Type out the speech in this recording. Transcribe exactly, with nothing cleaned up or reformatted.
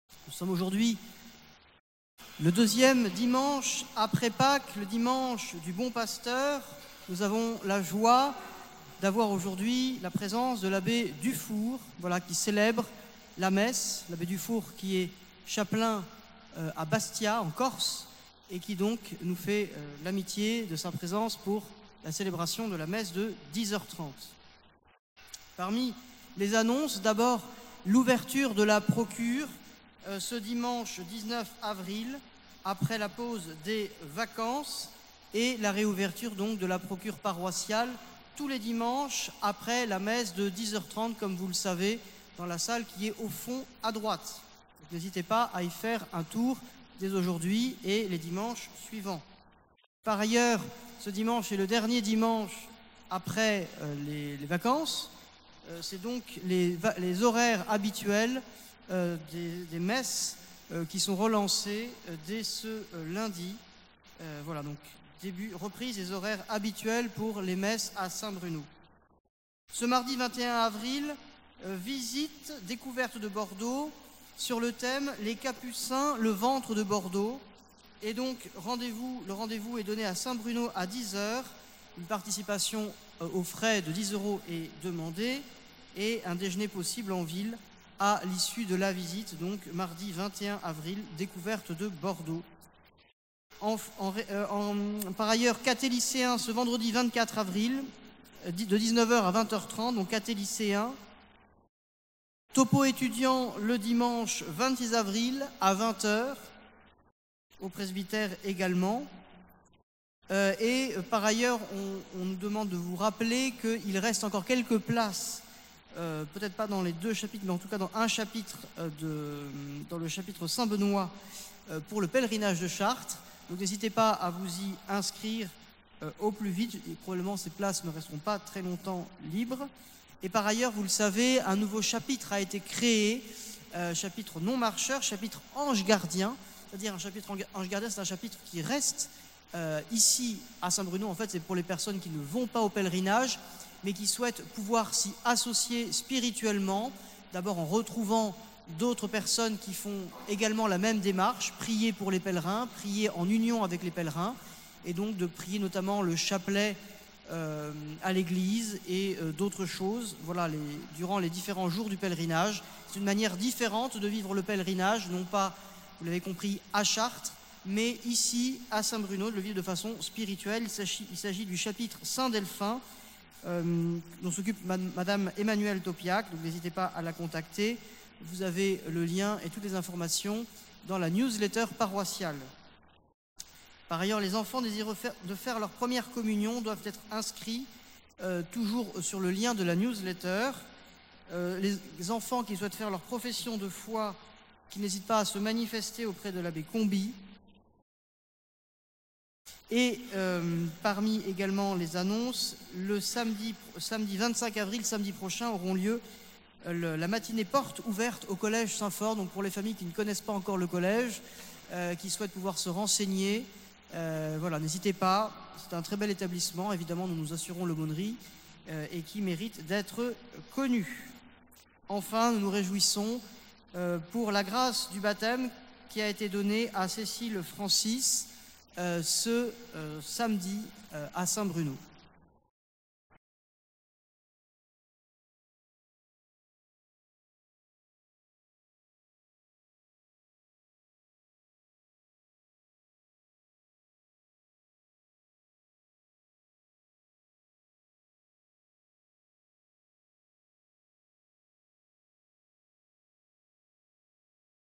Nous sommes aujourd'hui le deuxième dimanche après Pâques, le dimanche du Bon Pasteur. Nous avons la joie d'avoir aujourd'hui la présence de l'abbé Dufour, voilà, qui célèbre la messe. L'abbé Dufour qui est chapelain euh, à Bastia, en Corse, et qui donc nous fait euh, l'amitié de sa présence pour la célébration de la messe de dix heures trente. Parmi les annonces, d'abord l'ouverture de la procure euh, ce dimanche dix-neuf avril, après la pause des vacances, et la réouverture donc de la procure paroissiale tous les dimanches après la messe de dix heures trente, comme vous le savez, dans la salle qui est au fond à droite. Donc, n'hésitez pas à y faire un tour dès aujourd'hui et les dimanches suivants. Par ailleurs, ce dimanche est le dernier dimanche après euh, les, les vacances. Euh, c'est donc les, les horaires habituels euh, des, des messes euh, qui sont relancés euh, dès ce euh, lundi. Euh, voilà, donc début, reprise des horaires habituels pour les messes à Saint-Bruno. Ce mardi vingt et un avril, euh, visite découverte de Bordeaux sur le thème « Les Capucins, le ventre de Bordeaux ». Et donc, rendez-vous, le rendez-vous est donné à Saint-Bruno à dix heures. Une participation euh, aux frais de dix euros est demandée et un déjeuner possible en ville à l'issue de la visite, donc mardi vingt et un avril, découverte de Bordeaux. En, en, euh, en, par ailleurs, catélycéens ce vendredi vingt-quatre avril, de dix-neuf heures à vingt heures trente, donc catélycéens. Topo étudiant le dimanche vingt-six avril à vingt heures, au presbytère également. Euh, et euh, par ailleurs, on, on nous demande de vous rappeler qu'il reste encore quelques places, euh, peut-être pas dans les deux chapitres, mais en tout cas dans un chapitre, euh, de, dans le chapitre Saint-Benoît, euh, pour le pèlerinage de Chartres. Donc n'hésitez pas à vous y inscrire euh, au plus vite, et probablement ces places ne resteront pas très longtemps libres. Et par ailleurs, vous le savez, un nouveau chapitre a été créé, euh, chapitre non-marcheur, chapitre ange gardien. C'est-à-dire un chapitre ange gardien, c'est un chapitre qui reste euh, ici à Saint-Bruno. En fait, c'est pour les personnes qui ne vont pas au pèlerinage, mais qui souhaitent pouvoir s'y associer spirituellement, d'abord en retrouvant d'autres personnes qui font également la même démarche, prier pour les pèlerins, prier en union avec les pèlerins, et donc de prier notamment le chapelet euh, à l'église et euh, d'autres choses, voilà, les, durant les différents jours du pèlerinage. C'est une manière différente de vivre le pèlerinage, non pas, vous l'avez compris, à Chartres, mais ici, à Saint-Bruno, de le vivre de façon spirituelle. Il s'agit, il s'agit du chapitre Saint-Delphin, euh, dont s'occupe Madame Emmanuelle Topiac, donc n'hésitez pas à la contacter. Vous avez le lien et toutes les informations dans la newsletter paroissiale. Par ailleurs, les enfants désireux de faire leur première communion doivent être inscrits euh, toujours sur le lien de la newsletter. Euh, les enfants qui souhaitent faire leur profession de foi, qui n'hésitent pas à se manifester auprès de l'abbé Combi. Et euh, parmi également les annonces, le samedi, samedi vingt-cinq avril, samedi prochain, auront lieu le, la matinée porte ouverte au collège Saint-Fort. Donc pour les familles qui ne connaissent pas encore le collège, euh, qui souhaitent pouvoir se renseigner, euh, voilà, n'hésitez pas. C'est un très bel établissement, évidemment, nous nous assurons l'aumônerie, euh, et qui mérite d'être connu. Enfin, nous nous réjouissons euh, pour la grâce du baptême qui a été donnée à Cécile Francis euh, ce euh, samedi euh, à Saint-Bruno.